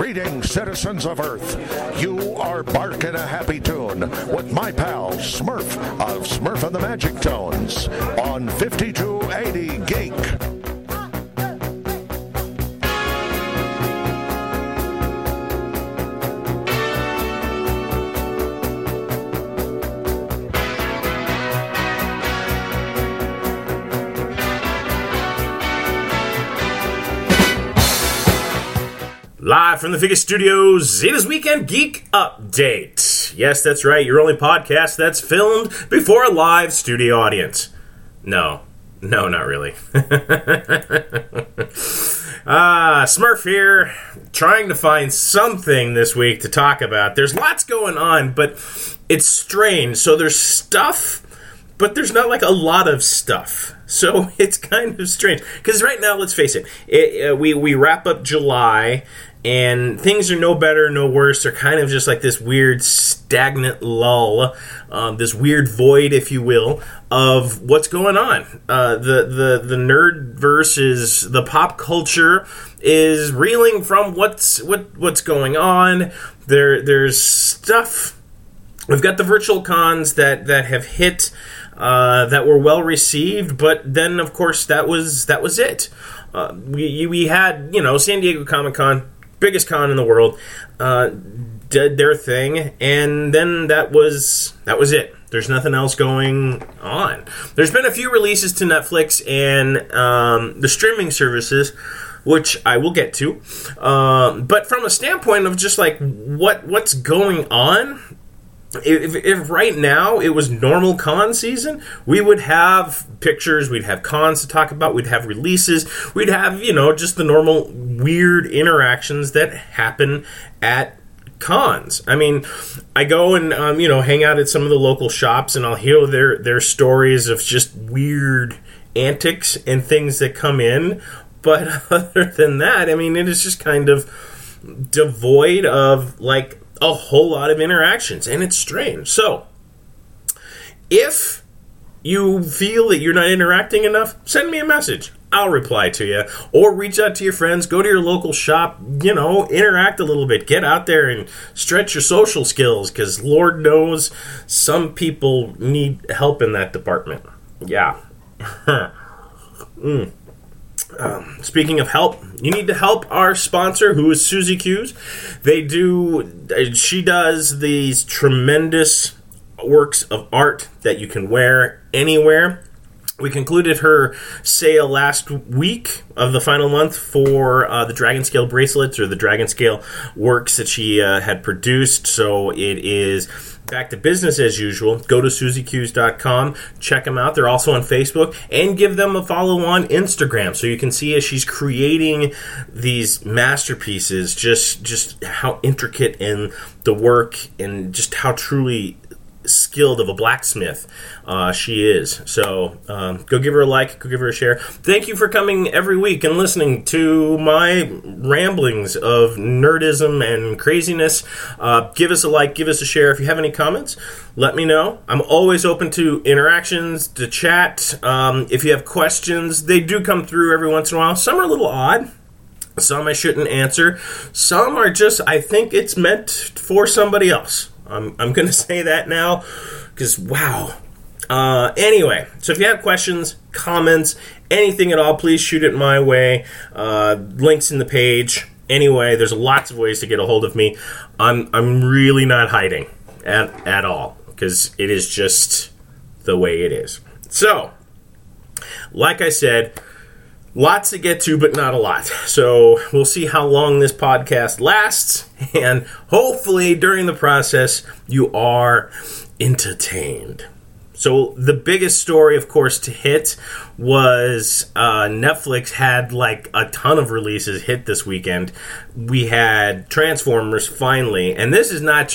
Greetings, citizens of Earth. You are barking a happy tune with my pal Smurf of Smurf and the Magic Tones on 5280 Geek. Live from the Vegas studios, Zeta's Weekend Geek Update. Yes, that's right, your only podcast that's filmed before a live studio audience. No, not really. Smurf here, trying to find something this week to talk about. There's lots going on, but it's strange. So there's stuff, but there's not like a lot of stuff. So it's kind of strange. Because right now, let's face it, we wrap up July, and things are no better, no worse. They're kind of just like this weird stagnant lull, this weird void, if you will, of what's going on. The nerd versus the pop culture is reeling from what's going on. There's stuff. We've got the virtual cons that have hit, that were well received, but then of course that was it. We had San Diego Comic-Con, biggest con in the world, did their thing, and then that was it. There's nothing else going on. There's been a few releases to Netflix and the streaming services, which I will get to. But from a standpoint of just like what's going on, if right now it was normal con season, we would have pictures, we'd have cons to talk about, we'd have releases, we'd have, just the normal weird interactions that happen at cons. I mean, I go and, hang out at some of the local shops, and I'll hear their stories of just weird antics and things that come in. But other than that, I mean, it is just kind of devoid of, like, a whole lot of interactions, and it's strange. So, if you feel that you're not interacting enough, send me a message. I'll reply to you. Or reach out to your friends, go to your local shop, interact a little bit. Get out there and stretch your social skills, because Lord knows some people need help in that department. Yeah. Speaking of help, you need to help our sponsor, who is Susie Q's. She does these tremendous works of art that you can wear anywhere. We concluded her sale last week of the final month for the Dragon Scale bracelets, or the Dragon Scale works that she had produced. So it is back to business as usual. Go to SusieQs.com. Check them out. They're also on Facebook. And give them a follow on Instagram, so you can see as she's creating these masterpieces, just how intricate in the work and just how truly skilled of a blacksmith she is. So go give her a like, go give her a share. Thank you for coming every week and listening to my ramblings of nerdism and craziness. Give us a like, give us a share. If you have any comments, let me know. I'm always open to interactions, to chat. If you have questions, they do come through every once in a while. Some are a little odd. Some I shouldn't answer. Some are just, I think it's meant for somebody else. I'm going to say that now, because wow. Anyway, so if you have questions, comments, anything at all, please shoot it my way. Links in the page. Anyway, there's lots of ways to get a hold of me. I'm really not hiding at all, because it is just the way it is. So, like I said, lots to get to, but not a lot. So we'll see how long this podcast lasts, and hopefully during the process you are entertained. So the biggest story, of course, to hit was Netflix had like a ton of releases hit this weekend. We had Transformers finally, and this is not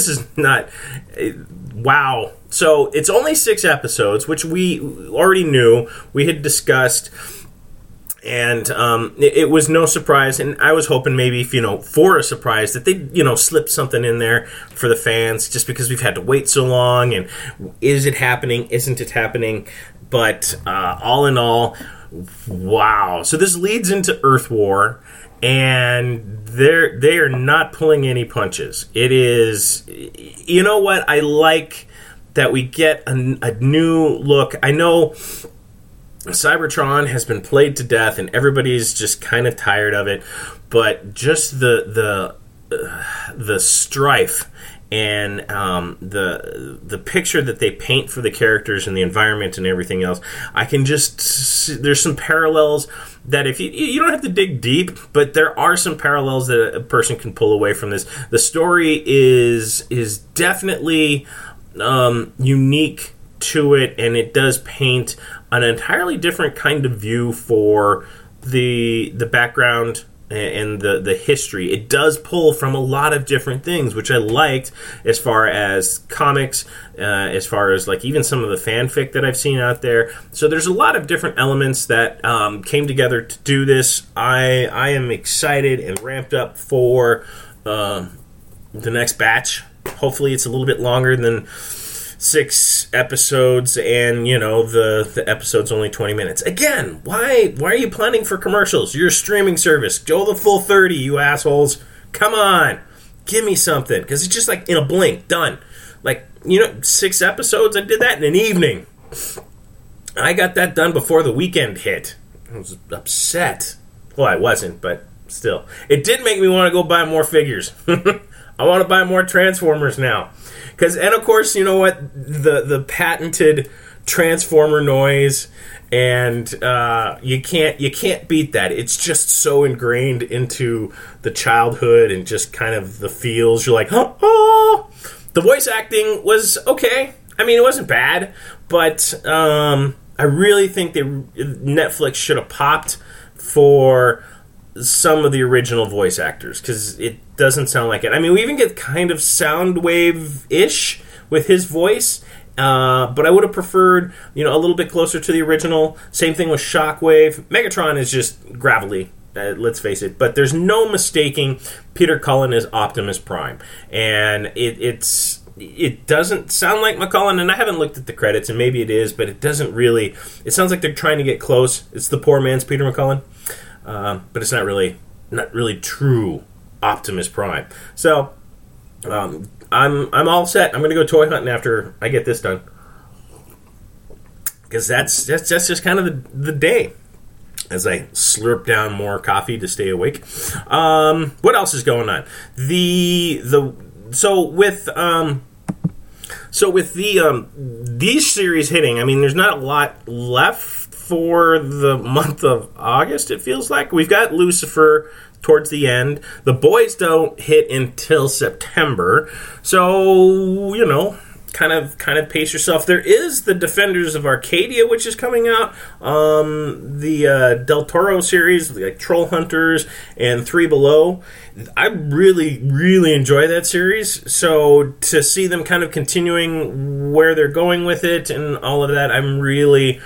wow. So it's only 6 episodes, which we already knew. We had discussed. And it was no surprise, and I was hoping maybe, for a surprise, that they, slip something in there for the fans, just because we've had to wait so long, and is it happening, isn't it happening? But all in all, wow. So this leads into Earth War, and they are not pulling any punches. It is, you know what, I like that we get a new look. I know Cybertron has been played to death, and everybody's just kind of tired of it. But just the strife and the picture that they paint for the characters and the environment and everything else, I can just see, there's some parallels that if you don't have to dig deep, but there are some parallels that a person can pull away from this. The story is definitely unique to it, and it does paint an entirely different kind of view for the background and the history. It does pull from a lot of different things, which I liked, as far as comics, as far as like even some of the fanfic that I've seen out there. So there's a lot of different elements that came together to do this. I am excited and ramped up for the next batch. Hopefully it's a little bit longer than 6 episodes, and the episode's only 20 minutes. Again, why are you planning for commercials? You're a streaming service. Go the full 30, you assholes. Come on, give me something, because it's just like in a blink, done. Like 6 episodes, I did that in an evening. I got that done before the weekend hit. I was upset. Well, I wasn't, but still, it did make me want to go buy more figures. I want to buy more Transformers now. And of course, you know what? The patented Transformer noise, and you can't beat that. It's just so ingrained into the childhood and just kind of the feels. You're like, oh! The voice acting was okay. I mean, it wasn't bad, but I really think Netflix should have popped for some of the original voice actors, because it doesn't sound like it. I mean, we even get kind of Soundwave-ish with his voice, but I would have preferred, a little bit closer to the original. Same thing with Shockwave. Megatron is just gravelly, let's face it, but there's no mistaking Peter Cullen as Optimus Prime, and it doesn't sound like McCullen, and I haven't looked at the credits, and maybe it is, but it doesn't really. It sounds like they're trying to get close. It's the poor man's Peter McCullen. But it's not really true Optimus Prime. So I'm all set. I'm going to go toy hunting after I get this done, because that's just kind of the day as I slurp down more coffee to stay awake. What else is going on? These series hitting, I mean, there's not a lot left for the month of August, it feels like. We've got Lucifer towards the end. The Boys don't hit until September. So, kind of pace yourself. There is the Defenders of Arcadia, which is coming out. The Del Toro series, like Troll Hunters and Three Below. I really, really enjoy that series. So to see them kind of continuing where they're going with it and all of that, I'm really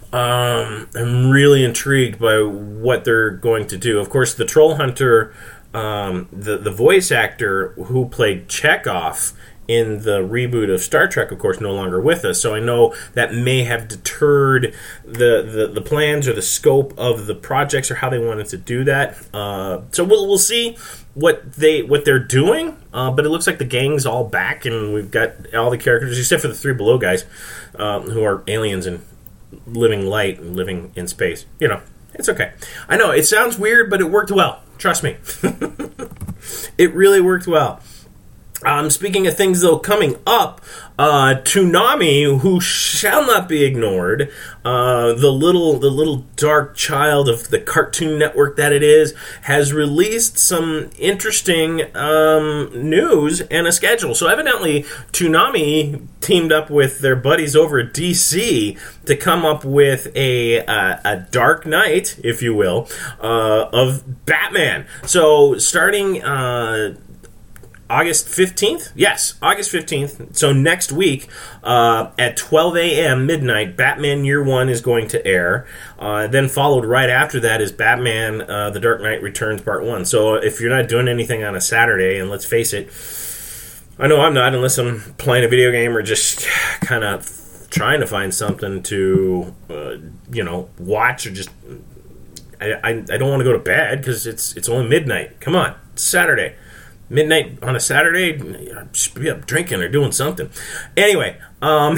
intrigued by what they're going to do. Of course, the Troll Hunter, the voice actor who played Chekhov in the reboot of Star Trek, of course, no longer with us. So I know that may have deterred the plans or the scope of the projects or how they wanted to do that. So we'll see what they're doing. But it looks like the gang's all back, and we've got all the characters except for the Three Below guys, who are aliens and living light and living in space. It's okay. I know it sounds weird, but it worked well. Trust me. It really worked well. Speaking of things, though, coming up, Toonami, who shall not be ignored, the little dark child of the Cartoon Network that it is, has released some interesting news and a schedule. So evidently, Toonami teamed up with their buddies over at DC to come up with a Dark Knight, if you will, of Batman. So starting August 15th? Yes, August 15th. So next week, at 12 a.m. midnight, Batman Year One is going to air. Then followed right after that is Batman The Dark Knight Returns Part 1. So if you're not doing anything on a Saturday, and let's face it, I know I'm not, unless I'm playing a video game or just kind of trying to find something to, watch, or just... I don't want to go to bed because it's only midnight. Come on, it's Saturday. Midnight on a Saturday, I should be up drinking or doing something. Anyway, they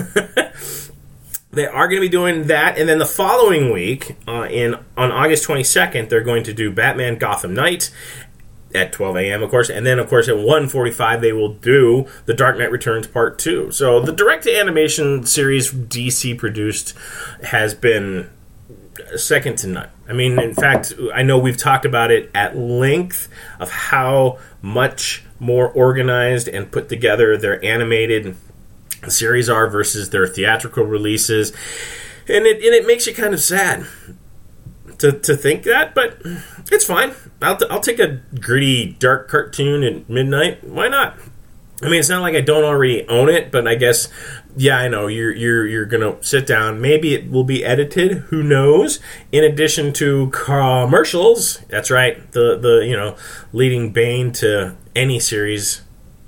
are going to be doing that, and then the following week, on August 22nd, they're going to do Batman Gotham Knight at 12 a.m., of course, and then, of course, at 1:45, they will do The Dark Knight Returns Part 2. So the direct-to-animation series DC produced has been second to none. I mean, in fact, I know we've talked about it at length of how much more organized and put together their animated series are versus their theatrical releases, and it makes you kind of sad to think that, but it's fine. I'll take a gritty, dark cartoon at midnight. Why not? I mean, it's not like I don't already own it, but I guess, yeah, I know you're gonna sit down. Maybe it will be edited. Who knows? In addition to commercials, that's right. The leading bane to any series,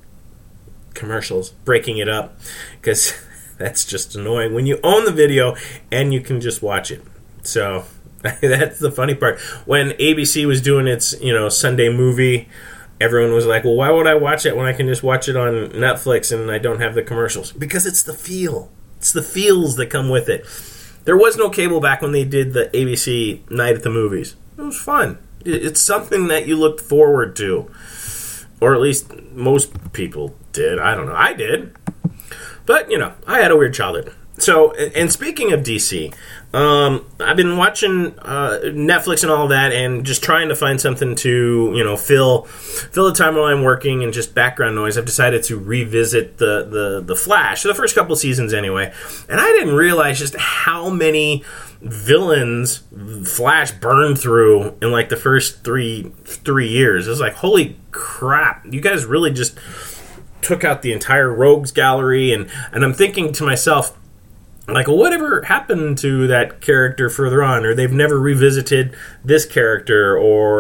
commercials, breaking it up, because that's just annoying when you own the video and you can just watch it. So that's the funny part. When ABC was doing its Sunday movie, everyone was like, well, why would I watch it when I can just watch it on Netflix and I don't have the commercials? Because it's the feel. It's the feels that come with it. There was no cable back when they did the ABC Night at the Movies. It was fun. It's something that you looked forward to. Or at least most people did. I don't know. I did. But, I had a weird childhood. So, and speaking of DC, I've been watching Netflix and all that, and just trying to find something to fill the time while I'm working and just background noise. I've decided to revisit the Flash, the first couple seasons anyway, and I didn't realize just how many villains Flash burned through in like the first three years. It was like, holy crap! You guys really just took out the entire rogues gallery, and I'm thinking to myself, like, well, whatever happened to that character further on? Or they've never revisited this character, or,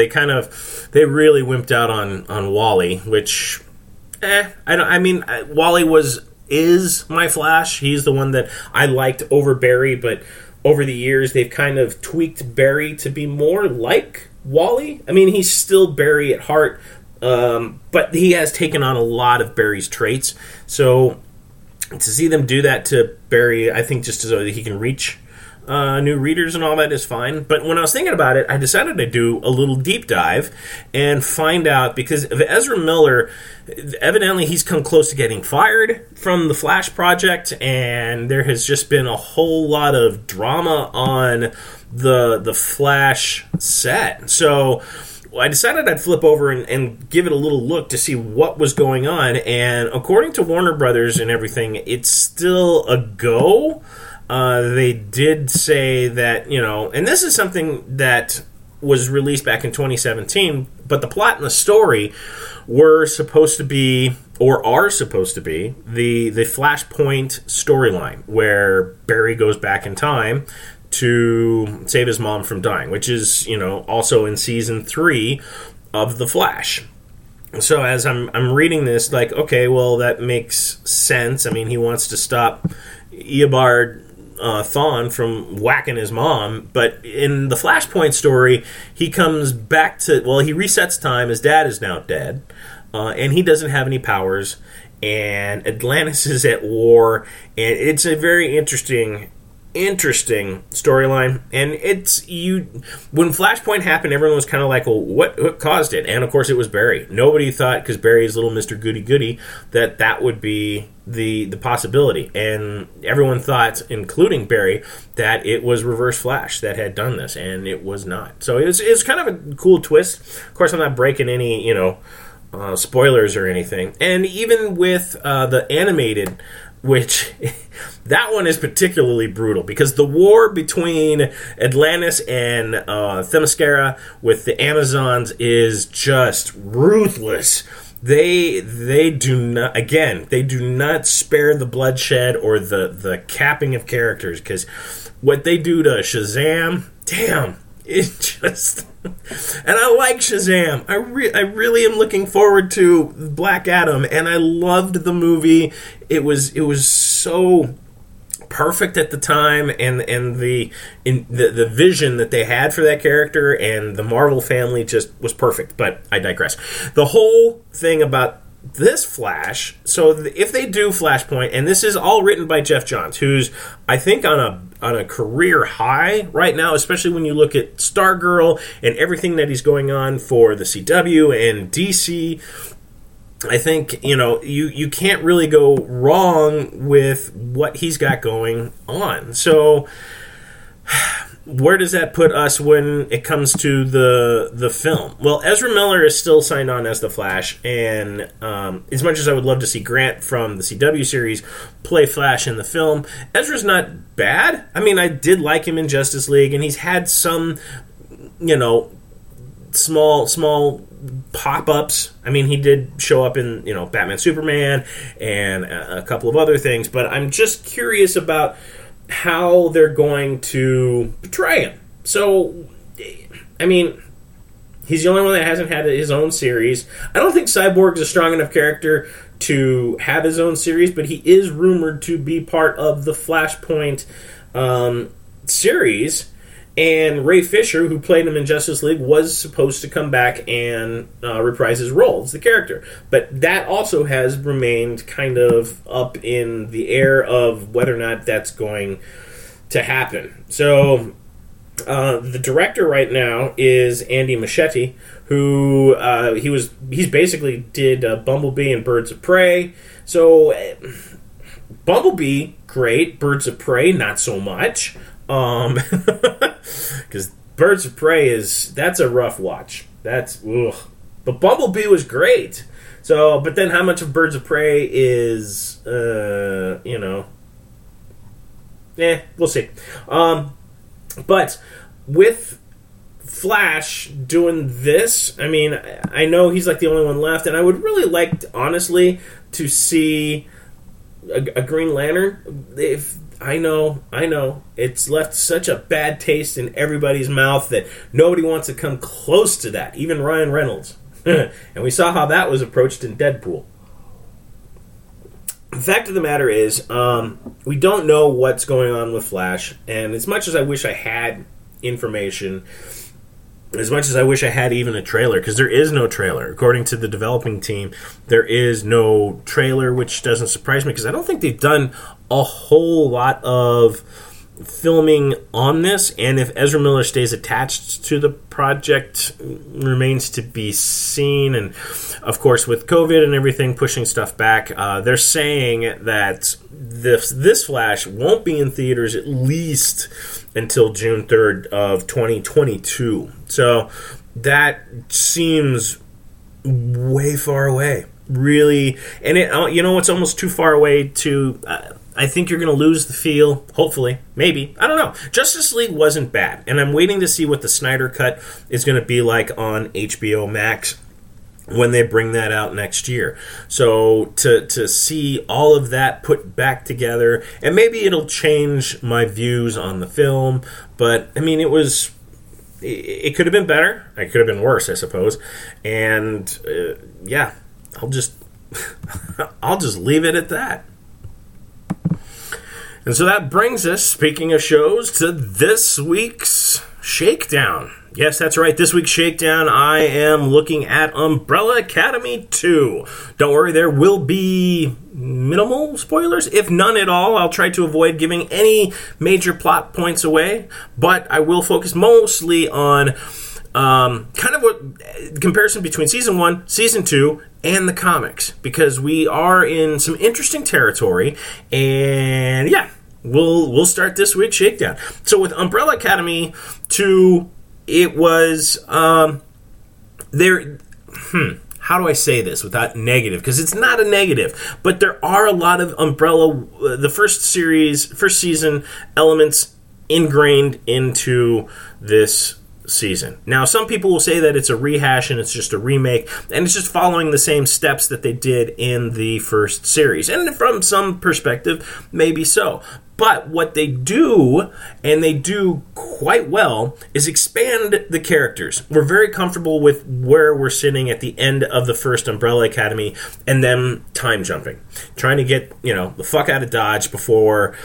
they really wimped out on Wally, which, Wally is my Flash. He's the one that I liked over Barry, but over the years, they've kind of tweaked Barry to be more like Wally. I mean, he's still Barry at heart, but he has taken on a lot of Barry's traits, so to see them do that to Barry, I think just so that he can reach new readers and all that is fine. But when I was thinking about it, I decided to do a little deep dive and find out, because of Ezra Miller, evidently he's come close to getting fired from the Flash project, and there has just been a whole lot of drama on the Flash set. So I decided I'd flip over and give it a little look to see what was going on, and according to Warner Brothers and everything, it's still a go. They did say that, and this is something that was released back in 2017, but the plot and the story were supposed to be, or are supposed to be, the Flashpoint storyline, where Barry goes back in time to save his mom from dying, which is, also in season 3 of The Flash. So as I'm reading this, like, okay, well, that makes sense. I mean, he wants to stop Eobard Thawne from whacking his mom, but in the Flashpoint story, he comes back to, he resets time. His dad is now dead, and he doesn't have any powers, and Atlantis is at war, and it's a very interesting storyline. And when Flashpoint happened, everyone was kind of like, well, what caused it? And of course it was Barry. Nobody thought, because Barry is little Mr. Goody Goody, that would be the possibility. And everyone thought, including Barry, that it was Reverse Flash that had done this, and it was not. So it's kind of a cool twist. Of course, I'm not breaking any spoilers or anything. And even with the animated, which that one is particularly brutal, because the war between Atlantis and Themyscira with the Amazons is just ruthless. They do not spare the bloodshed or the capping of characters, because what they do to Shazam, damn, it just. And I like Shazam. I really am looking forward to Black Adam, and I loved the movie. It was so perfect at the time, and the vision that they had for that character and the Marvel family just was perfect. But I digress. The whole thing about this Flash, so if they do Flashpoint, and this is all written by Jeff Johns, who's I think on a career high right now, especially when you look at Stargirl and everything that he's going on for the CW and DC. I think, you can't really go wrong with what he's got going on. So where does that put us when it comes to the film? Well, Ezra Miller is still signed on as the Flash, and as much as I would love to see Grant from the CW series play Flash in the film, Ezra's not bad. I mean, I did like him in Justice League, and he's had some, small pop-ups. I mean, he did show up in, Batman Superman and a couple of other things, but I'm just curious about how they're going to portray him. So, I mean, he's the only one that hasn't had his own series. I don't think Cyborg's a strong enough character to have his own series, but he is rumored to be part of the Flashpoint series. And Ray Fisher, who played him in Justice League, was supposed to come back and reprise his role as the character. But that also has remained kind of up in the air of whether or not that's going to happen. So the director right now is Andy Muschietti, who he's basically did Bumblebee and Birds of Prey. So Bumblebee, great. Birds of Prey, not so much. Because Birds of Prey that's a rough watch. Ugh. But Bumblebee was great. So, but then how much of Birds of Prey is, we'll see. But with Flash doing this, I mean, I know he's like the only one left, and I would really like, honestly, to see a Green Lantern. I know. It's left such a bad taste in everybody's mouth that nobody wants to come close to that, even Ryan Reynolds. And we saw how that was approached in Deadpool. The fact of the matter is, we don't know what's going on with Flash, and as much as I wish I had information, as much as I wish I had even a trailer, because there is no trailer. According to the developing team, there is no trailer, which doesn't surprise me, because I don't think they've done a whole lot of filming on this, and if Ezra Miller stays attached to the project remains to be seen. And of course, with COVID and everything pushing stuff back, they're saying that this Flash won't be in theaters at least until June 3rd of 2022. So that seems way far away, really. And it's almost too far away to I think you're going to lose the feel, hopefully, maybe. I don't know. Justice League wasn't bad, and I'm waiting to see what the Snyder Cut is going to be like on HBO Max when they bring that out next year. So to see all of that put back together, and maybe it'll change my views on the film, but, I mean, it could have been better. It could have been worse, I suppose. And, I'll just leave it at that. And so that brings us, speaking of shows, to this week's Shakedown. Yes, that's right. This week's Shakedown, I am looking at Umbrella Academy 2. Don't worry, there will be minimal spoilers, if none at all. I'll try to avoid giving any major plot points away, but I will focus mostly on kind of what comparison between Season 1, Season 2, and the comics, because we are in some interesting territory, and we'll start this week's Shakedown. So with Umbrella Academy 2, it was how do I say this without negative? Because it's not a negative, but there are a lot of Umbrella, the first season elements ingrained into this season. Now, some people will say that it's a rehash and it's just a remake, and it's just following the same steps that they did in the first series. And from some perspective, maybe so. But what they do, and they do quite well, is expand the characters. We're very comfortable with where we're sitting at the end of the first Umbrella Academy, and them time jumping. Trying to get, the fuck out of Dodge before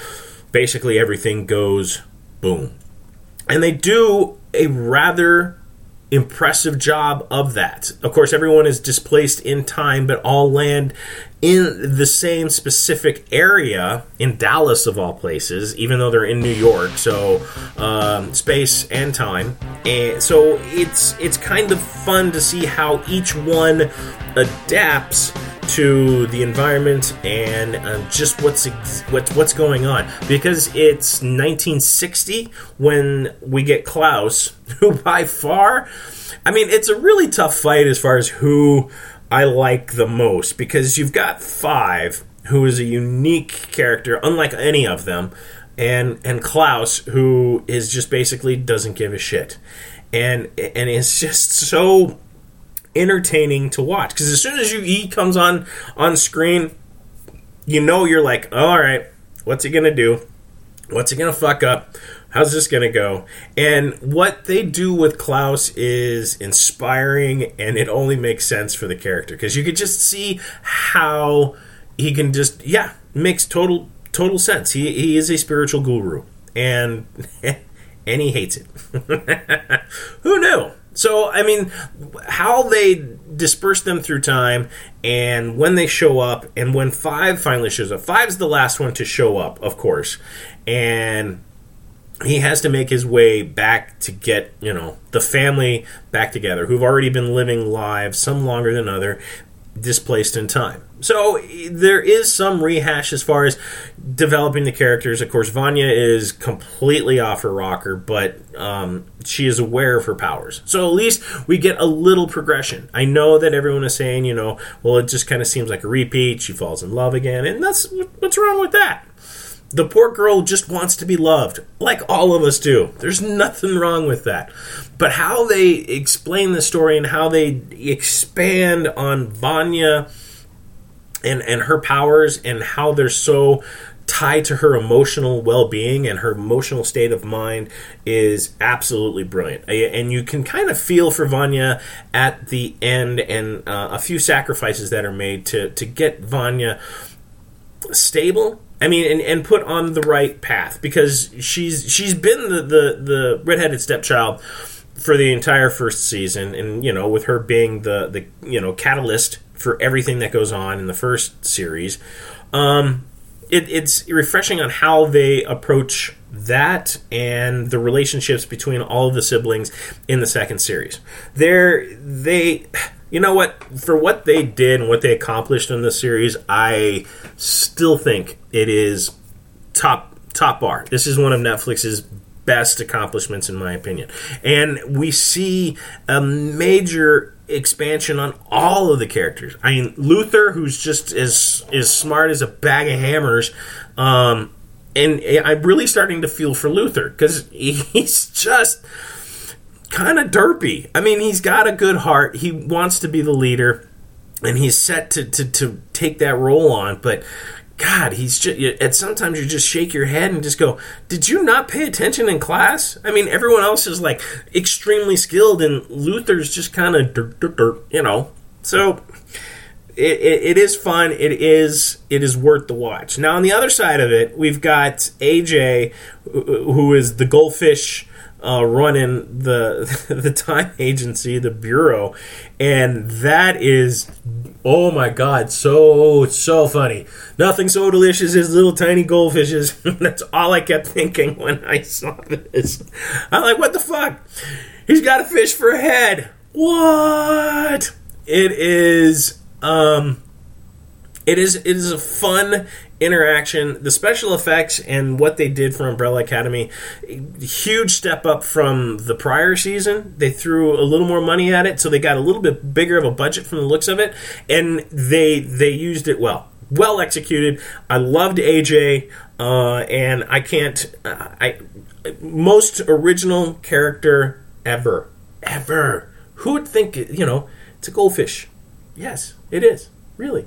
basically everything goes boom. And they do a rather impressive job of that. Of course, everyone is displaced in time, but all land in the same specific area in Dallas, of all places, even though they're in New York. So space and time, and so it's kind of fun to see how each one adapts to the environment and just what's going on, because it's 1960 when we get Klaus, who by far, I mean, it's a really tough fight as far as who I like the most, because you've got Five, who is a unique character, unlike any of them, and Klaus, who is just basically doesn't give a shit, and it's just so entertaining to watch, because as soon as he comes on screen, you're like, oh, all right, what's he gonna do? What's he gonna fuck up? How's this gonna go? And what they do with Klaus is inspiring, and it only makes sense for the character, because you could just see how he can just, makes total sense. He is a spiritual guru, and he hates it. Who knew? So, I mean, how they disperse them through time, and when they show up, and when Five finally shows up. Five's the last one to show up, of course, and he has to make his way back to get, the family back together, who've already been living lives, some longer than other, displaced in time. So there is some rehash as far as developing the characters. Of course, Vanya is completely off her rocker, but she is aware of her powers. So at least we get a little progression. I know that everyone is saying, well, it just kind of seems like a repeat. She falls in love again, and that's what's wrong with that. The poor girl just wants to be loved, like all of us do. There's nothing wrong with that. But how they explain the story and how they expand on Vanya and her powers, and how they're so tied to her emotional well-being and her emotional state of mind is absolutely brilliant. And you can kind of feel for Vanya at the end, and a few sacrifices that are made to get Vanya stable. I mean, and put on the right path, because she's been the redheaded stepchild for the entire first season, and with her being the catalyst for everything that goes on in the first series, it's refreshing on how they approach that and the relationships between all of the siblings in the second series. You know what? For what they did and what they accomplished in the series, I still think it is top bar. This is one of Netflix's best accomplishments, in my opinion. And we see a major expansion on all of the characters. I mean, Luther, who's just as smart as a bag of hammers, and I'm really starting to feel for Luther, because he's just kind of derpy. I mean, he's got a good heart. He wants to be the leader, and he's set to take that role on. But God, he's just, at sometimes you just shake your head and just go, "Did you not pay attention in class?" I mean, everyone else is like extremely skilled, and Luther's just kind of dirt. So it is fun. It is worth the watch. Now, on the other side of it, we've got AJ, who is the goldfish running the time agency, the bureau, and that is, oh my God, so funny. Nothing so delicious as little tiny goldfishes. That's all I kept thinking when I saw this. I'm like, what the fuck? He's got a fish for a head. What? It is a fun interaction. The special effects and what they did for Umbrella Academy, huge step up from the prior season. They threw a little more money at it, so they got a little bit bigger of a budget from the looks of it, and they used it well executed. I loved AJ, and most original character ever. Who would think it's a goldfish? Yes, it is, really.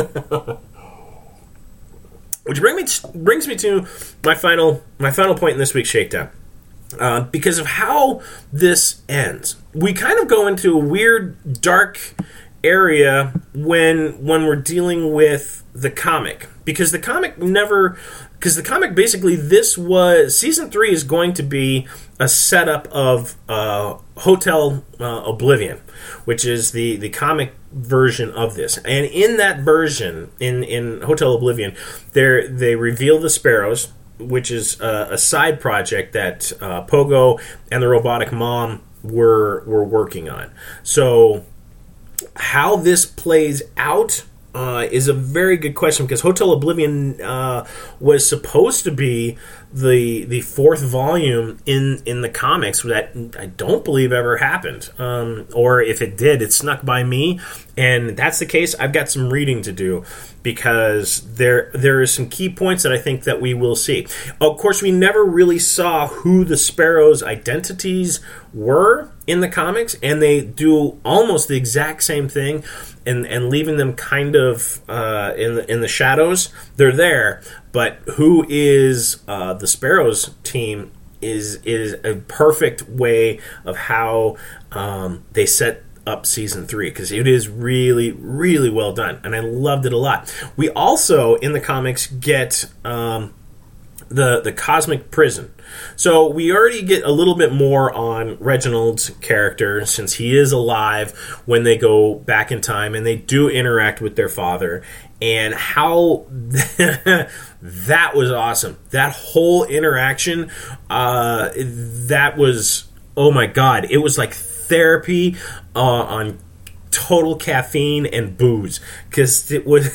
Which brings me to my final point in this week's Shakedown. Because of how this ends, we kind of go into a weird, dark area when we're dealing with the comic. because the comic basically, this was season 3 is going to be a setup of Hotel Oblivion, which is the comic version of this. And in that version, in Hotel Oblivion, they reveal the Sparrows, which is a side project that Pogo and the Robotic Mom were working on. So how this plays out is a very good question, because Hotel Oblivion was supposed to be the fourth volume in the comics that I don't believe ever happened, or if it did, it snuck by me. And that's the case, I've got some reading to do, because there is some key points that I think that we will see. Of course, we never really saw who the Sparrows' identities were in the comics, and they do almost the exact same thing, and leaving them kind of in the shadows. They're there, but who is the Sparrows team is a perfect way of how they set up season 3, because it is really, really well done, and I loved it a lot. We also, in the comics, get the Cosmic Prison. So we already get a little bit more on Reginald's character, since he is alive when they go back in time, and they do interact with their father, and how that was awesome. That whole interaction, that was, oh my god, it was like therapy on total caffeine and booze, because it was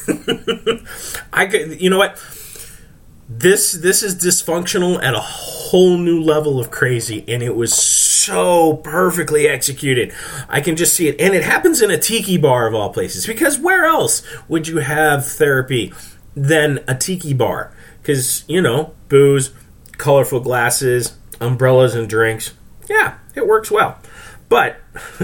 I could, you know what, this is dysfunctional at a whole new level of crazy, and it was so perfectly executed. I can just see it, and it happens in a tiki bar of all places, because where else would you have therapy than a tiki bar? Because, you know, booze, colorful glasses, umbrellas and drinks, yeah, it works well. But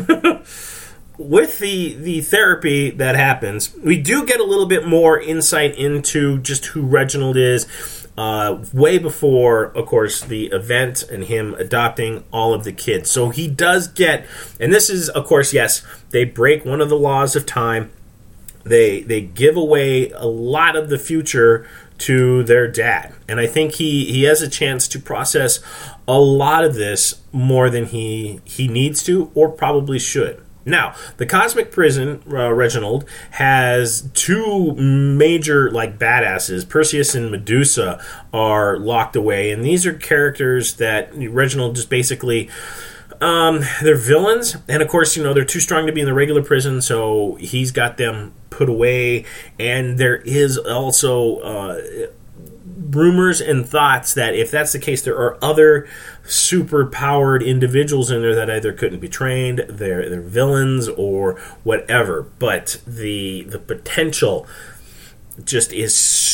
with the therapy that happens, we do get a little bit more insight into just who Reginald is, way before, of course, the event and him adopting all of the kids. So he does get, and this is, of course, yes, they break one of the laws of time. They give away a lot of the future to their dad. And I think he has a chance to process a lot of this more than he needs to, or probably should. Now, the Cosmic Prison, Reginald, has two major, like, badasses. Perseus and Medusa are locked away, and these are characters that Reginald just basically... they're villains, and of course, you know, they're too strong to be in the regular prison, so he's got them put away. And there is also rumors and thoughts that if that's the case, there are other super-powered individuals in there that either couldn't be trained, they're villains, or whatever. But the potential just is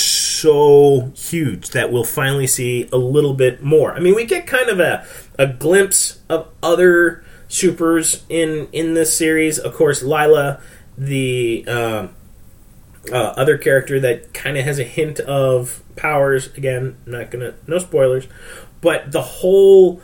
so huge that we'll finally see a little bit more. I mean, we get kind of a glimpse of other supers in this series. Of course, Lila, the other character that kind of has a hint of powers. Again, no spoilers, but the whole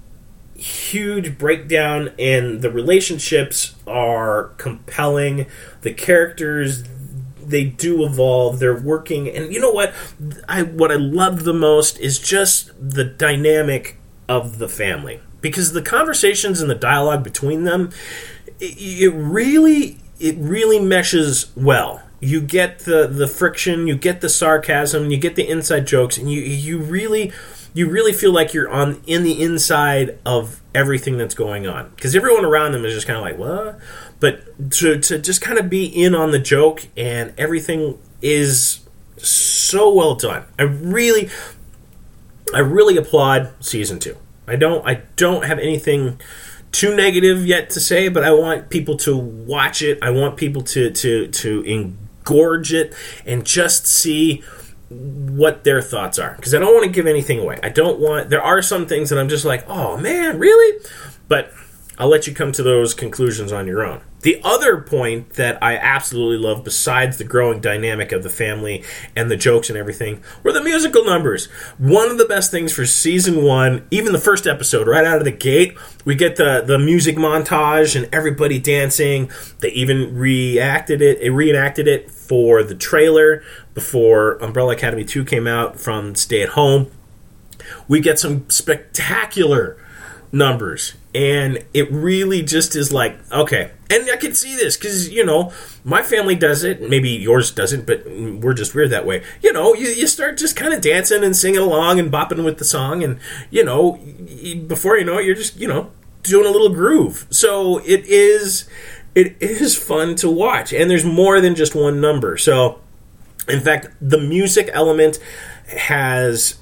huge breakdown and the relationships are compelling. The characters, they do evolve. They're working, and you know what I love the most is just the dynamic of the family, because the conversations and the dialogue between them, it really meshes well. You get the friction, you get the sarcasm, you get the inside jokes, and you really feel like you're in the inside of everything that's going on, because everyone around them is just kind of like, what? But to just kind of be in on the joke, and everything is so well done. I really applaud season 2. I don't have anything too negative yet to say, but I want people to watch it. I want people to engorge it and just see what their thoughts are, because I don't want to give anything away. There are some things that I'm just like, oh man, really? But I'll let you come to those conclusions on your own. The other point that I absolutely love, besides the growing dynamic of the family and the jokes and everything, were the musical numbers. One of the best things for season 1, even the first episode, right out of the gate, we get the music montage and everybody dancing. They even reenacted it for the trailer before Umbrella Academy 2 came out from Stay at Home. We get some spectacular numbers, and it really just is like, okay. And I can see this because, my family does it. Maybe yours doesn't, but we're just weird that way. You start just kind of dancing and singing along and bopping with the song, and, before you know it, you're just, doing a little groove. So it is fun to watch, and there's more than just one number. So, in fact, the music element has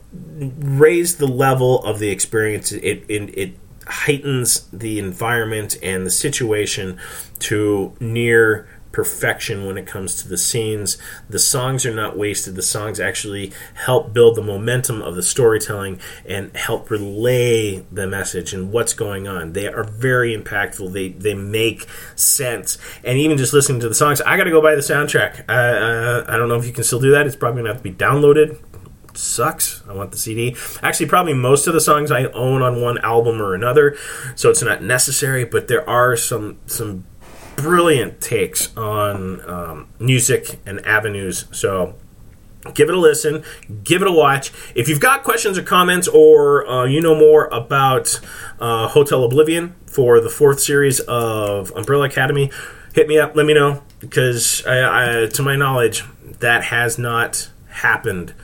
raised the level of the experience. It heightens the environment and the situation to near perfection when it comes to the scenes. The songs are not wasted. The songs actually help build the momentum of the storytelling and help relay the message and what's going on. They are very impactful. They make sense. And even just listening to the songs, I got to go buy the soundtrack. I don't know if you can still do that. It's probably going to have to be downloaded. Sucks. I want the CD. Actually, probably most of the songs I own on one album or another, so it's not necessary, but there are some brilliant takes on music and avenues. So give it a listen. Give it a watch. If you've got questions or comments, or more about Hotel Oblivion for the 4th series of Umbrella Academy, hit me up. Let me know, because I, to my knowledge, that has not happened.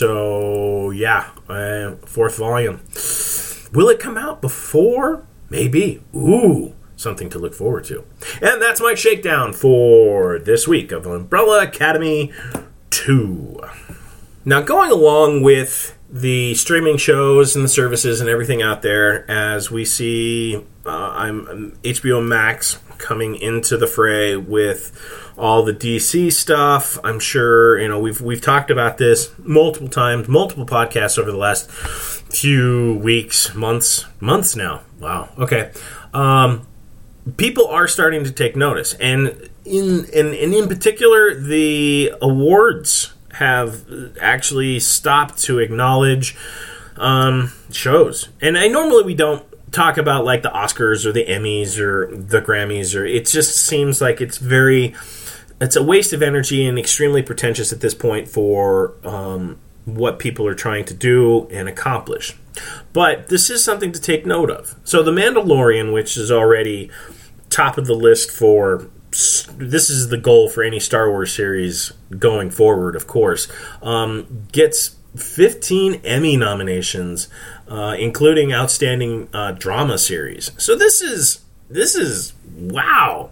So, yeah, 4th volume. Will it come out before? Maybe. Ooh, something to look forward to. And that's my shakedown for this week of Umbrella Academy 2. Now, going along with the streaming shows and the services and everything out there, as we see HBO Max coming into the fray with all the DC stuff. I'm sure we've talked about this multiple times, multiple podcasts over the last few weeks, months now. Wow. Okay. People are starting to take notice, and in particular, the awards have actually stopped to acknowledge shows. And normally we don't talk about like the Oscars or the Emmys or the Grammys, or it just seems like it's a waste of energy and extremely pretentious at this point for what people are trying to do and accomplish. But this is something to take note of. So The Mandalorian, which is already top of the list for, this is the goal for any Star Wars series going forward, of course, gets 15 Emmy nominations, including Outstanding Drama Series. So this is wow.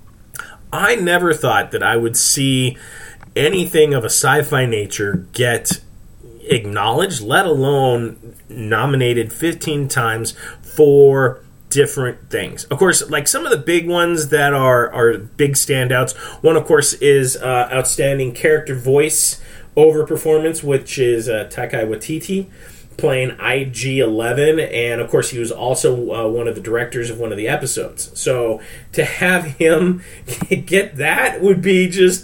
I never thought that I would see anything of a sci-fi nature get acknowledged, let alone nominated 15 times for different things. Of course, like some of the big ones that are big standouts, one of course is Outstanding Character Voice Over Performance, which is Taika Waititi playing IG-11, and of course he was also one of the directors of one of the episodes. So to have him get that would be just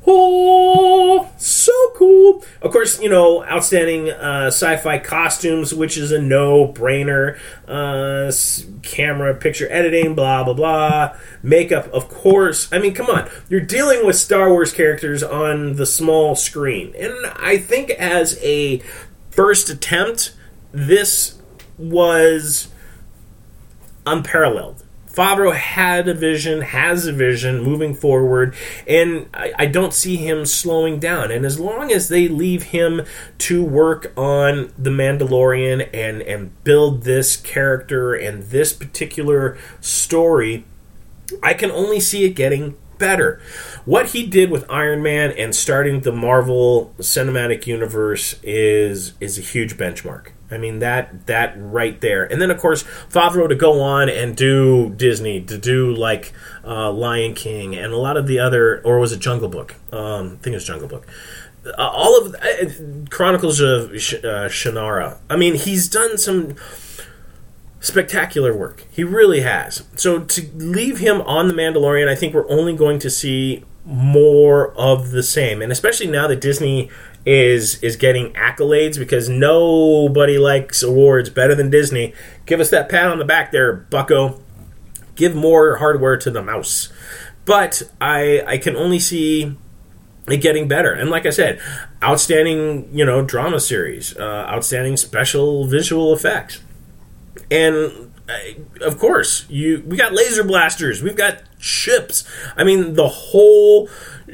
so cool. Of course, outstanding sci-fi costumes, which is a no-brainer. Camera, picture editing, blah, blah, blah. Makeup, of course. I mean, come on. You're dealing with Star Wars characters on the small screen. And I think as a first attempt, this was unparalleled. Favreau has a vision moving forward, and I don't see him slowing down. And as long as they leave him to work on The Mandalorian and build this character and this particular story, I can only see it getting better. What he did with Iron Man and starting the Marvel Cinematic Universe is a huge benchmark. I mean, that right there. And then, of course, Favreau to go on and do Disney, to do, like, Lion King, and a lot of the other, or was it Jungle Book? I think it was Jungle Book. All of Chronicles of Shannara. I mean, he's done some spectacular work. He really has. So to leave him on The Mandalorian, I think we're only going to see more of the same. And especially now that Disney is getting accolades, because nobody likes awards better than Disney. Give us that pat on the back there, bucko. Give more hardware to the mouse. But I can only see it getting better. And like I said, outstanding, drama series, outstanding special visual effects. And of course, we got laser blasters, we've got ships. I mean, the whole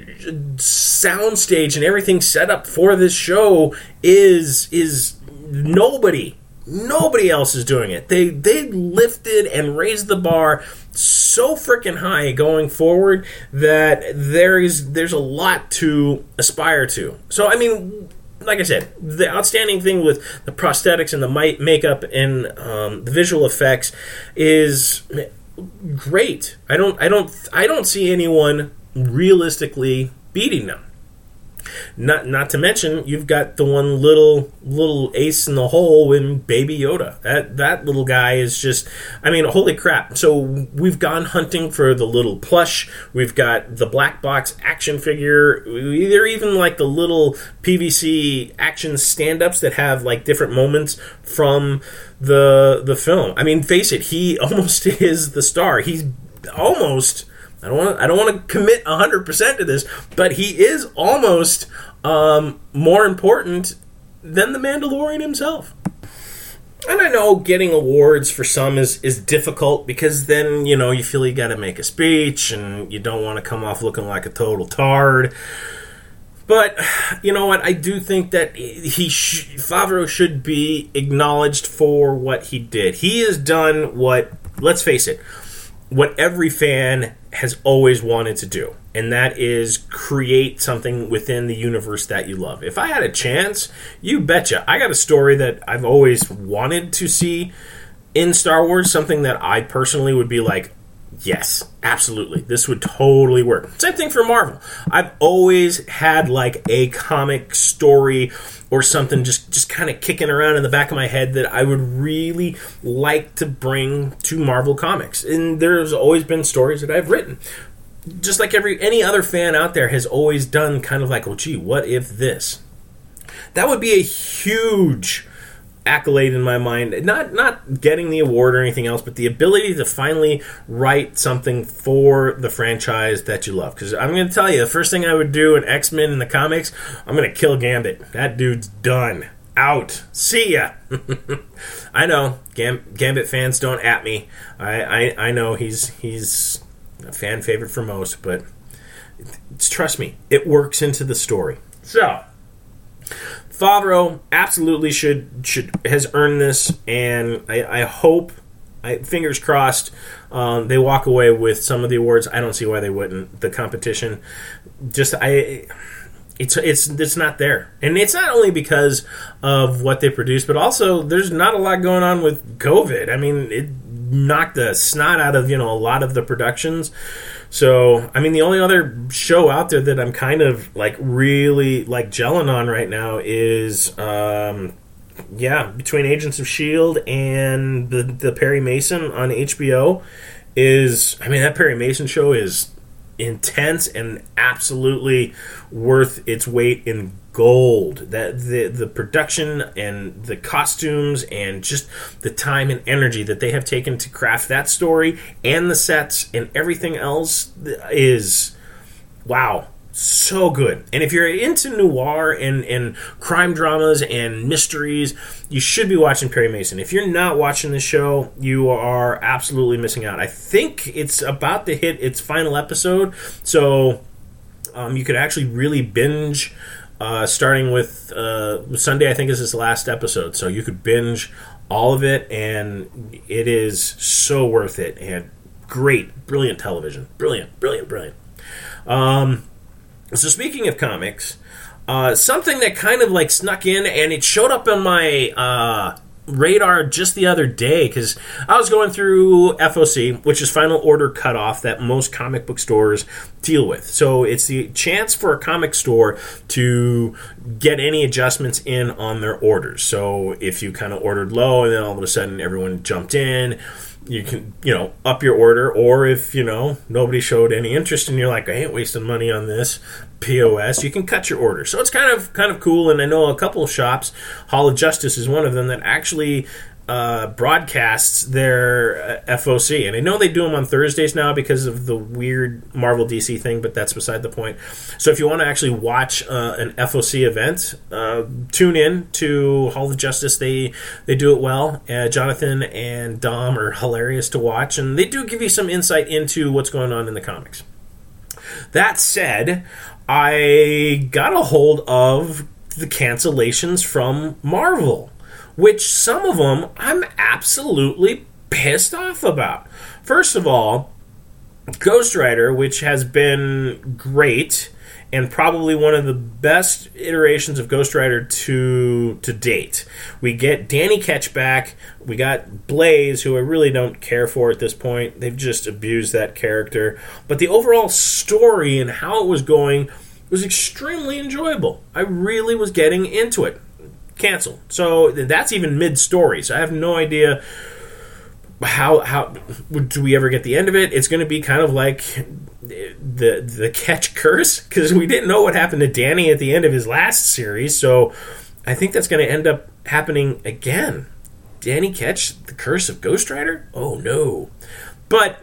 soundstage and everything set up for this show is nobody else is doing it. They lifted and raised the bar so freaking high going forward that there's a lot to aspire to. So I mean, like I said, the outstanding thing with the prosthetics and the makeup and the visual effects is great. I don't see anyone realistically beating them. Not to mention, you've got the one little ace in the hole in Baby Yoda. That little guy is just, I mean, holy crap. So we've gone hunting for the little plush. We've got the black box action figure. They're even like the little PVC action stand-ups that have like different moments from the film. I mean, face it, he almost is the star. He's almost... I don't want to commit 100% to this, but he is almost more important than the Mandalorian himself. And I know getting awards for some is difficult, because then, you feel you got to make a speech and you don't want to come off looking like a total tard. But you know what? I do think that Favreau should be acknowledged for what he did. He has done what, let's face it, what every fan has always wanted to do, and that is create something within the universe that you love. If I had a chance, you betcha, I got a story that I've always wanted to see in Star Wars, something that I personally would be like, yes, absolutely, this would totally work. Same thing for Marvel. I've always had like a comic story or something just kind of kicking around in the back of my head that I would really like to bring to Marvel Comics. And there's always been stories that I've written. Just like any other fan out there has always done, kind of like, oh gee, what if this? That would be a huge accolade in my mind. Not getting the award or anything else, but the ability to finally write something for the franchise that you love. Because I'm going to tell you, the first thing I would do in X-Men in the comics, I'm going to kill Gambit. That dude's done. Out. See ya. I know Gambit fans don't at me. I know he's a fan favorite for most, but trust me, it works into the story. So Favreau absolutely has earned this, and I hope, fingers crossed, they walk away with some of the awards. I don't see why they wouldn't. The competition, it's not there, and it's not only because of what they produce, but also there's not a lot going on with COVID. I mean, it knocked the snot out of a lot of the productions. So, I mean, the only other show out there that I'm kind of like really like gelling on right now is, between Agents of S.H.I.E.L.D. and the Perry Mason on HBO that Perry Mason show is intense and absolutely worth its weight in gold. That the production and the costumes and just the time and energy that they have taken to craft that story and the sets and everything else is wow, so good. And if you're into noir and crime dramas and mysteries, you should be watching Perry Mason. If you're not watching the show, you are absolutely missing out. I think it's about to hit its final episode, so you could actually really binge. Starting with Sunday, I think is his last episode. So you could binge all of it, and it is so worth it. And great, brilliant television. Brilliant. So speaking of comics, something that kind of like snuck in, and it showed up on my radar just the other day because I was going through FOC, which is Final Order Cutoff, that most comic book stores deal with. So it's the chance for a comic store to get any adjustments in on their orders. So if you kind of ordered low and then all of a sudden everyone jumped in, you can, up your order. Or if, nobody showed any interest and you're like, I ain't wasting money on this POS, you can cut your order. So it's kind of cool. And I know a couple of shops, Hall of Justice is one of them, that actually broadcasts their FOC. And I know they do them on Thursdays now because of the weird Marvel DC thing, but that's beside the point. So if you want to actually watch an FOC event, tune in to Hall of Justice. They do it well. Jonathan and Dom are hilarious to watch, and they do give you some insight into what's going on in the comics. That said, I got a hold of the cancellations from Marvel, which some of them I'm absolutely pissed off about. First of all, Ghost Rider, which has been great and probably one of the best iterations of Ghost Rider to date. We get Danny Ketch back. We got Blaze, who I really don't care for at this point. They've just abused that character. But the overall story and how it was going was extremely enjoyable. I really was getting into it. Canceled. So that's even mid-story. So I have no idea how do we ever get the end of it. It's going to be kind of like the Ketch curse, because we didn't know what happened to Danny at the end of his last series. So I think that's going to end up happening again. Danny Ketch, the curse of Ghost Rider? Oh no. But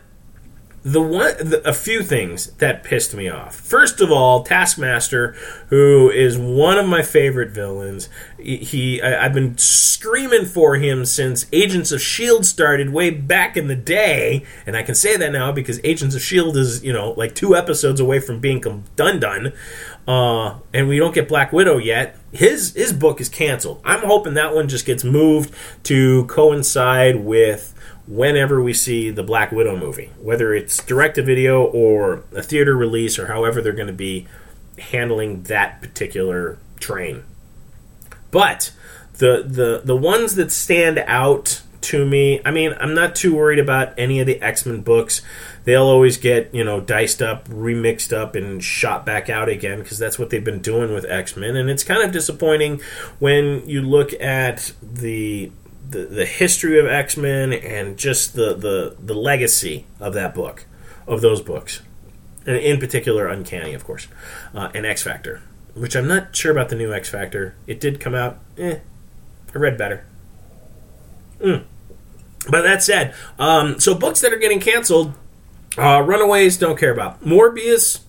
a few things that pissed me off. First of all, Taskmaster, who is one of my favorite villains. I've been screaming for him since Agents of S.H.I.E.L.D. started way back in the day, and I can say that now because Agents of S.H.I.E.L.D. is, like 2 episodes away from being done. And we don't get Black Widow yet. His book is canceled. I'm hoping that one just gets moved to coincide with whenever we see the Black Widow movie, whether it's direct-to-video or a theater release or however they're going to be handling that particular train. But the ones that stand out to me, I mean, I'm not too worried about any of the X-Men books. They'll always get, diced up, remixed up, and shot back out again, because that's what they've been doing with X-Men. And it's kind of disappointing when you look at the history of X-Men and just the legacy of that book, of those books. And in particular, Uncanny, of course, and X-Factor, which I'm not sure about the new X-Factor. It did come out. I read better. But that said, so books that are getting canceled, Runaways, don't care about. Morbius,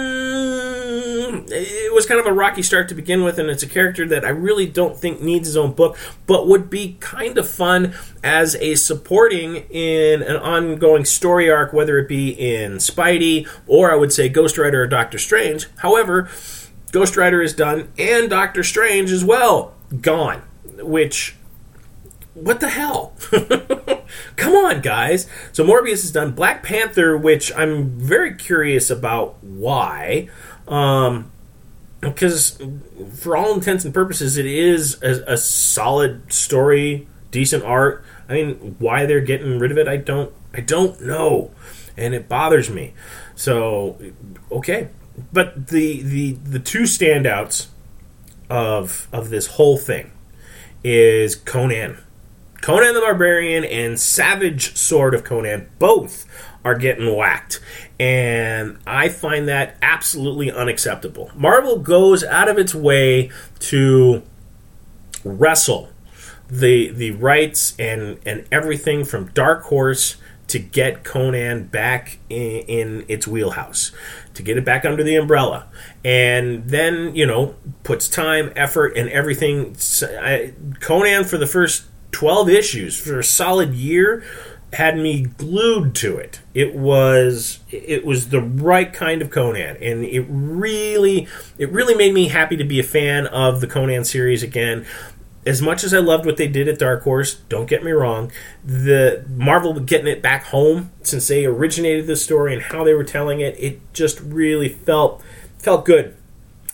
it was kind of a rocky start to begin with, and it's a character that I really don't think needs his own book, but would be kind of fun as a supporting in an ongoing story arc, whether it be in Spidey, or I would say Ghost Rider or Doctor Strange. However, Ghost Rider is done, and Doctor Strange as well, gone. Which, what the hell? Come on, guys. So Morbius is done. Black Panther, which I'm very curious about why. Because for all intents and purposes, it is a solid story, decent art. I mean, why they're getting rid of it, I don't know, and it bothers me. So, okay, but the 2 standouts of this whole thing is Conan the Barbarian and Savage Sword of Conan. Both are getting whacked, and I find that absolutely unacceptable. Marvel goes out of its way to wrestle the rights and everything from Dark Horse to get Conan back in its wheelhouse, to get it back under the umbrella, and then puts time, effort, and everything. Conan, for the first 12 issues, for a solid year, had me glued to it. It was the right kind of Conan, and it really made me happy to be a fan of the Conan series again. As much as I loved what they did at Dark Horse, don't get me wrong, the Marvel getting it back home, since they originated this story and how they were telling it, it just really felt good.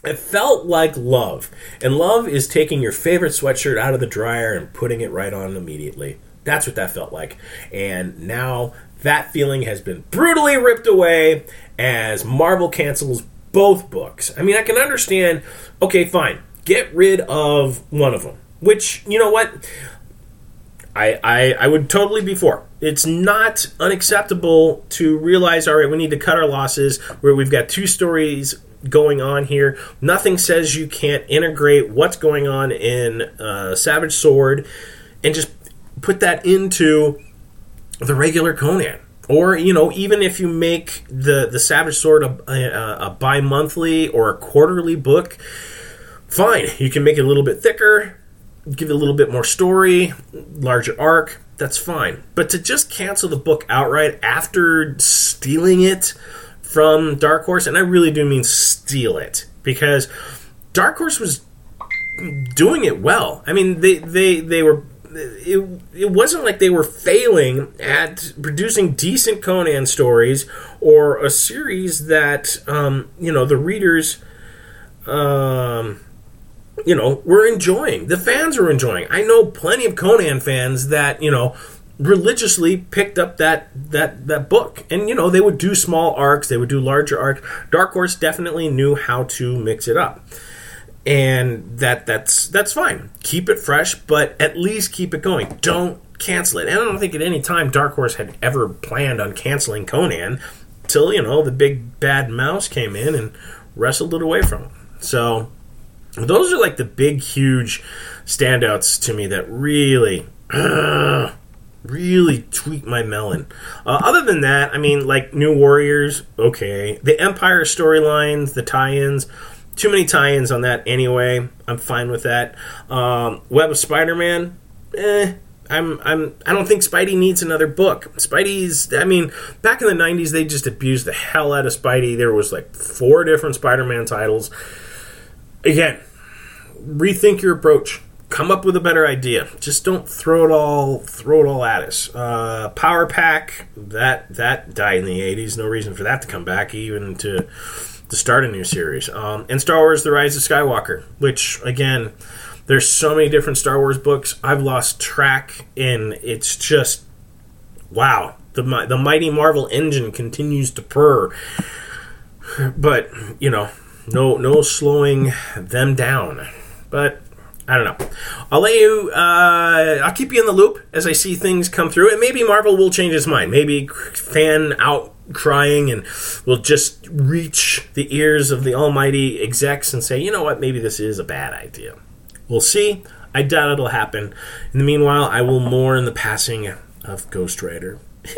It felt like love. And love is taking your favorite sweatshirt out of the dryer and putting it right on immediately. That's what that felt like. And now that feeling has been brutally ripped away as Marvel cancels both books. I mean, I can understand, okay, fine, get rid of one of them. Which, you know what? I would totally be for. It's not unacceptable to realize, all right, we need to cut our losses where we've got two stories going on here. Nothing says you can't integrate what's going on in Savage Sword and just put that into the regular Conan. Or, you know, even if you make the Savage Sword a bi-monthly or a quarterly book, fine. You can make it a little bit thicker, give it a little bit more story, larger arc, that's fine. But to just cancel the book outright after stealing it from Dark Horse, and I really do mean steal it, because Dark Horse was doing it well. I mean, they were... It wasn't like they were failing at producing decent Conan stories or a series that, the readers... were enjoying. The fans were enjoying. I know plenty of Conan fans that, religiously picked up that book. And, they would do small arcs. They would do larger arcs. Dark Horse definitely knew how to mix it up. And that's fine. Keep it fresh, but at least keep it going. Don't cancel it. And I don't think at any time Dark Horse had ever planned on canceling Conan till, the big bad mouse came in and wrestled it away from him. So those are like the big, huge standouts to me that really tweak my melon. Other than that, I mean, like New Warriors, okay. The Empire storylines, the tie-ins, too many tie-ins on that anyway. I'm fine with that. Web of Spider-Man, I don't think Spidey needs another book. Spidey's, I mean, back in the 90s, they just abused the hell out of Spidey. There was like 4 different Spider-Man titles. Again, rethink your approach. Come up with a better idea. Just don't throw it all at us. Power Pack, that died in the 80s. No reason for that to come back, even to start a new series. And Star Wars The Rise of Skywalker, which, again, there's so many different Star Wars books. I've lost track, and it's just, wow. The mighty Marvel engine continues to purr. But, no slowing them down. But I don't know. I'll keep you in the loop as I see things come through. And maybe Marvel will change its mind. Maybe fan out crying and will just reach the ears of the almighty execs and say, you know what, maybe this is a bad idea. We'll see. I doubt it'll happen. In the meanwhile, I will mourn the passing of Ghost Rider.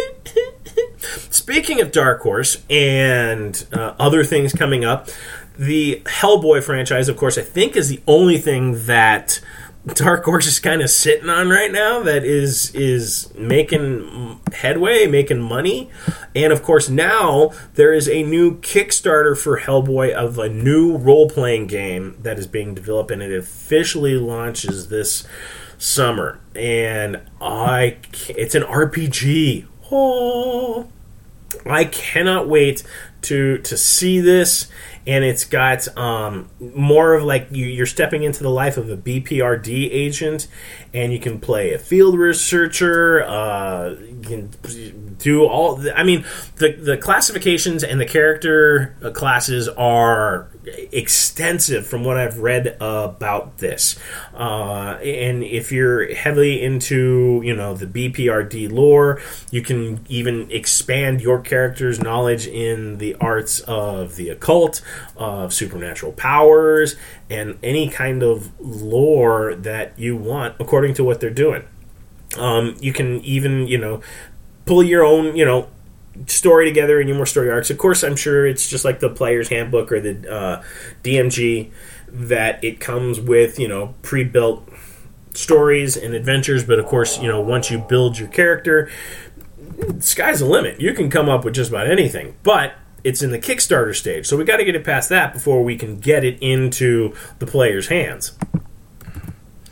Speaking of Dark Horse and other things coming up, the Hellboy franchise, of course, I think is the only thing that Dark Horse is kind of sitting on right now that is making headway, making money. And, of course, now there is a new Kickstarter for Hellboy of a new role-playing game that is being developed, and it officially launches this summer. And it's an RPG. Oh, I cannot wait to see this. And it's got more of like you're stepping into the life of a BPRD agent, and you can play a field researcher. You can do all. The classifications and the character classes are extensive from what I've read about this. And if you're heavily into the BPRD lore, you can even expand your character's knowledge in the arts of the occult, of supernatural powers, and any kind of lore that you want according to what they're doing. You can even, pull your own, story together in your more story arcs. Of course, I'm sure it's just like the Player's Handbook or the DMG, that it comes with, pre-built stories and adventures. But of course, once you build your character, sky's the limit. You can come up with just about anything. But it's in the Kickstarter stage, so we got to get it past that before we can get it into the player's hands.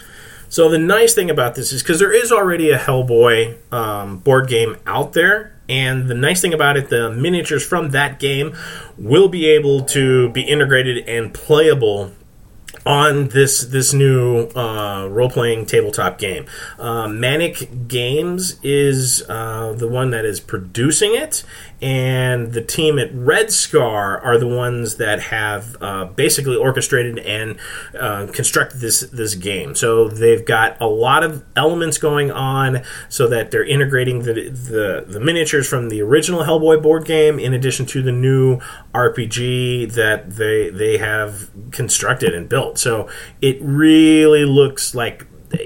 So the nice thing about this is because there is already a Hellboy board game out there, And the nice thing about it, the miniatures from that game will be able to be integrated and playable on this new role-playing tabletop game. Manic Games is the one that is producing it, and the team at Red Scar are the ones that have basically orchestrated and constructed this game. So they've got a lot of elements going on so that they're integrating the miniatures from the original Hellboy board game in addition to the new RPG that they have constructed and built. So it really looks like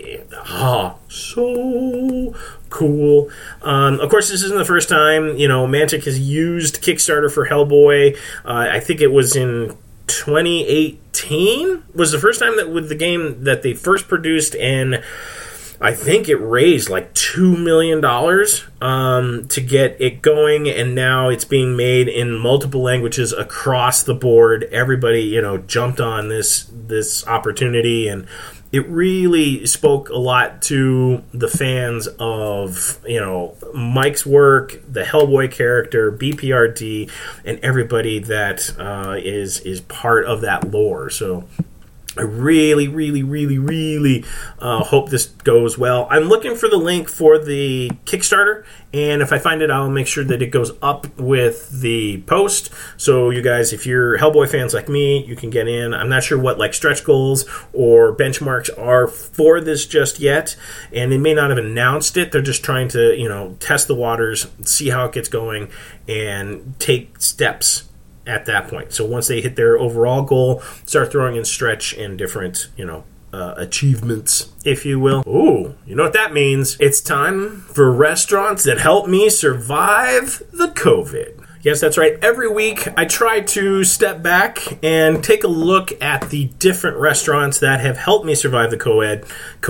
so cool. Of course, this isn't the first time, Mantic has used Kickstarter for Hellboy. I think it was in 2018 was the first time that with the game that they first produced, and I think it raised like $2 million to get it going, and now it's being made in multiple languages across the board. Everybody, jumped on this opportunity, and it really spoke a lot to the fans of, Mike's work, the Hellboy character, BPRD, and everybody that is part of that lore. So I really, really, really, really hope this goes well. I'm looking for the link for the Kickstarter, and if I find it, I'll make sure that it goes up with the post. So you guys, if you're Hellboy fans like me, you can get in. I'm not sure what stretch goals or benchmarks are for this just yet, and they may not have announced it. They're just trying to, test the waters, see how it gets going, and take steps at that point. So once they hit their overall goal, start throwing in stretch and different, achievements, if you will. Ooh, you know what that means? It's time for restaurants that help me survive the COVID. Yes, that's right. Every week, I try to step back and take a look at the different restaurants that have helped me survive the COVID.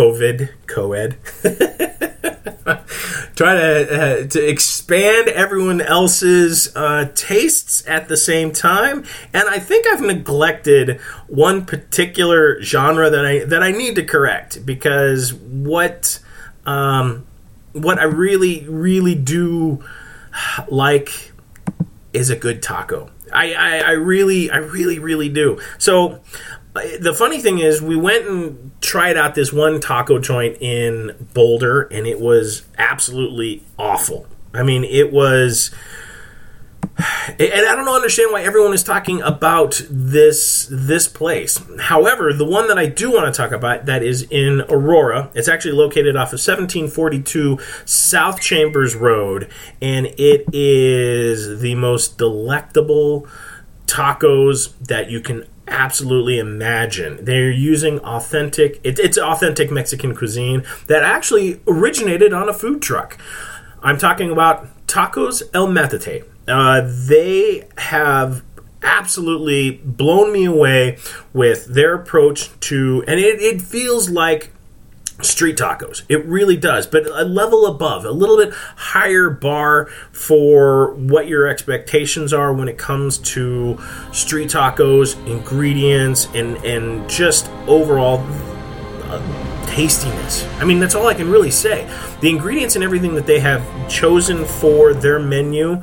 Try to expand everyone else's tastes at the same time, and I think I've neglected one particular genre that I need to correct, because what I really, really do like is a good taco. I really, really do. So the funny thing is, we went and tried out this one taco joint in Boulder, and it was absolutely awful. I mean, it was... And I don't understand why everyone is talking about this place. However, the one that I do want to talk about that is in Aurora, it's actually located off of 1742 South Chambers Road, and it is the most delectable tacos that you can absolutely imagine. They're using authentic, it's authentic Mexican cuisine that actually originated on a food truck. I'm talking about Tacos El Metate. They have absolutely blown me away with their approach to, and it feels like street tacos. It really does, but a level above, a little bit higher bar for what your expectations are when it comes to street tacos, ingredients, and just overall tastiness. I mean, that's all I can really say. The ingredients and everything that they have chosen for their menu,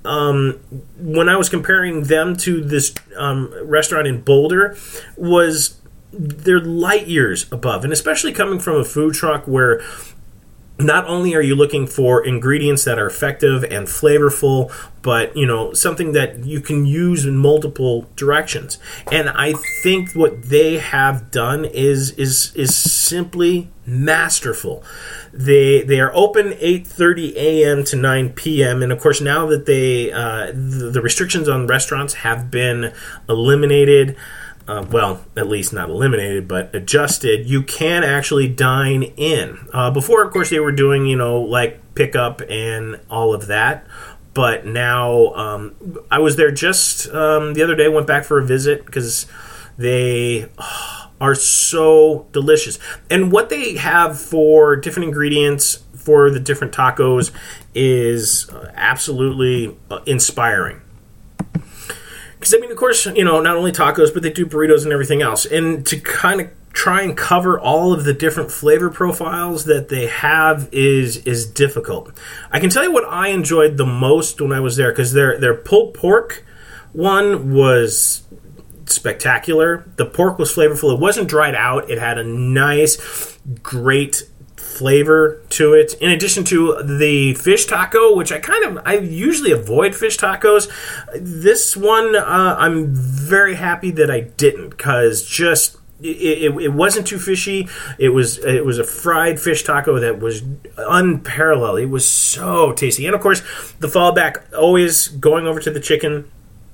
when I was comparing them to this restaurant in Boulder, they're light years above, and especially coming from a food truck where not only are you looking for ingredients that are effective and flavorful, but something that you can use in multiple directions. And I think what they have done is simply masterful. They are open 8:30 a.m. to 9 p.m. and of course now that the restrictions on restaurants have been eliminated. Well, at least not eliminated, but adjusted, you can actually dine in. Before, of course, they were doing, like pickup and all of that. But now, I was there just the other day, went back for a visit because they are so delicious. And what they have for different ingredients for the different tacos is absolutely inspiring. Because, I mean, of course, not only tacos, but they do burritos and everything else. And to kind of try and cover all of the different flavor profiles that they have is difficult. I can tell you what I enjoyed the most when I was there, because their pulled pork one was spectacular. The pork was flavorful. It wasn't dried out. It had a nice, great flavor to it. In addition to the fish taco, which I usually avoid fish tacos. This one, I'm very happy that I didn't, because just it wasn't too fishy. It was a fried fish taco that was unparalleled. It was so tasty, and of course the fallback, always going over to the chicken.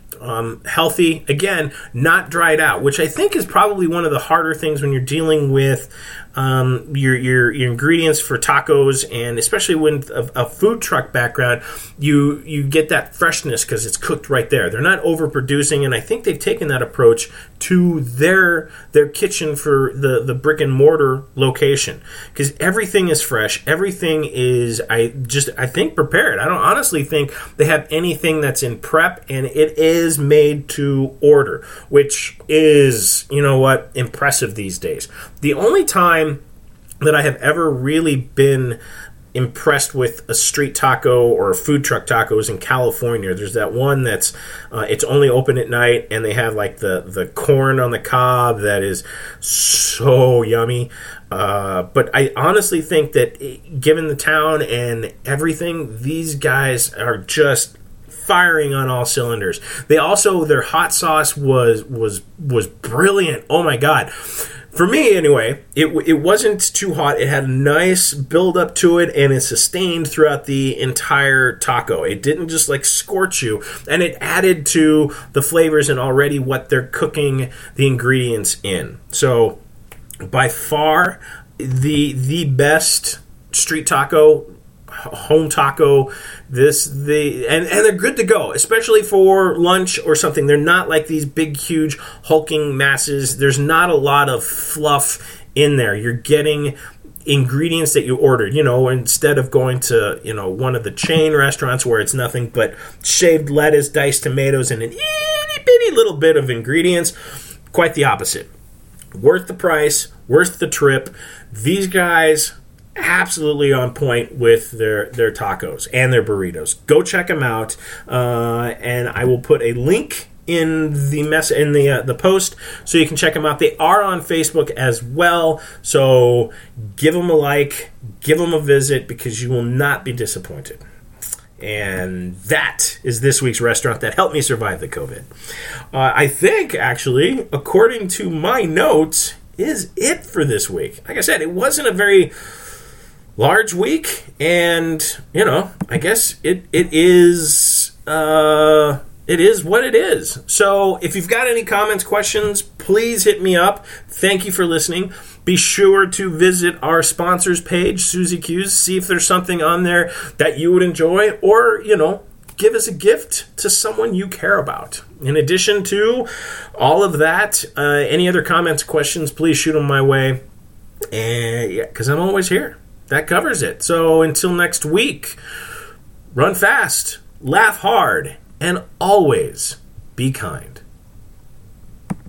Healthy, again, not dried out, which I think is probably one of the harder things when you're dealing with your ingredients for tacos, and especially with a food truck background, you get that freshness because it's cooked right there. They're not overproducing, and I think they've taken that approach to their kitchen for the brick and mortar location, because everything is fresh. Everything is I think prepared. I don't honestly think they have anything that's in prep, and it is made to order, which is, impressive these days. The only time that I have ever really been impressed with a street taco or a food truck taco is in California. There's that one that's it's only open at night, and they have like the corn on the cob that is so yummy. But I honestly think that given the town and everything, these guys are just firing on all cylinders. They also, their hot sauce was brilliant. Oh my God. For me, anyway, it wasn't too hot. It had a nice build up to it, and it sustained throughout the entire taco. It didn't just like scorch you, and it added to the flavors and already what they're cooking the ingredients in. So, by far, the best street taco, home taco, and they're good to go, especially for lunch or something. They're not like these big, huge, hulking masses. There's not a lot of fluff in there. You're getting ingredients that you ordered, instead of going to, one of the chain restaurants where it's nothing but shaved lettuce, diced tomatoes, and an itty bitty little bit of ingredients. Quite the opposite. Worth the price, worth the trip. These guys, absolutely on point with their tacos and their burritos. Go check them out, and I will put a link in the post so you can check them out. They are on Facebook as well, so give them a like, give them a visit, because you will not be disappointed. And that is this week's restaurant that helped me survive the COVID. I think, actually, according to my notes, is it for this week. Like I said, it wasn't a very large week, and I guess it is what it is. So if you've got any comments, questions, please hit me up. Thank you for listening. Be sure to visit our sponsors page, Suzy Q's, see if there's something on there that you would enjoy, or give us a gift to someone you care about. In addition to all of that, any other comments, questions, please shoot them my way, and because I'm always here. That covers it. So until next week, run fast, laugh hard, and always be kind.